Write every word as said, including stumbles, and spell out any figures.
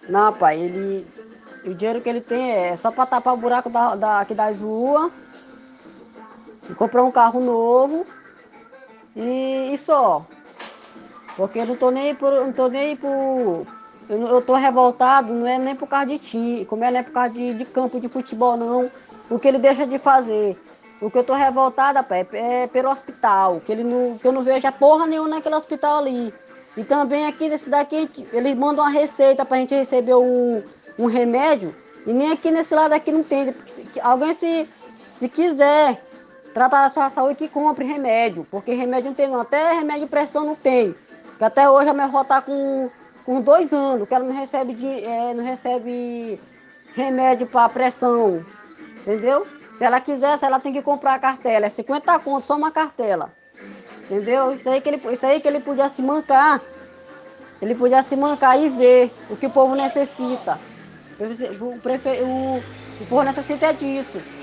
Não, pai, ele. O dinheiro que ele tem é só pra tapar o buraco da, da, aqui das ruas, e comprar um carro novo e, e só. Porque eu não tô nem por. Não tô nem por. Eu, não- eu tô revoltado, não é nem por causa de ti, como é, não é por causa de, de campo de futebol, não. O que ele deixa de fazer. O que eu tô revoltada, pai, é pelo hospital, que ele não, que eu não vejo a porra nenhuma naquele hospital ali. E também aqui nesse daqui, eles mandam uma receita pra gente receber um, um remédio, e nem aqui nesse lado aqui não tem. Alguém se, se quiser tratar da sua saúde, que compre remédio, porque remédio não tem não, até remédio de pressão não tem. Que até hoje a minha avó tá com, com dois anos, que ela não recebe, de, é, não recebe remédio para pressão, entendeu? Se ela quisesse, ela tem que comprar a cartela, é cinquenta conto, só uma cartela, entendeu? Isso aí que ele, isso aí que ele podia se mancar, ele podia se mancar e ver o que o povo necessita. O, prefe- o, o, o povo necessita é disso.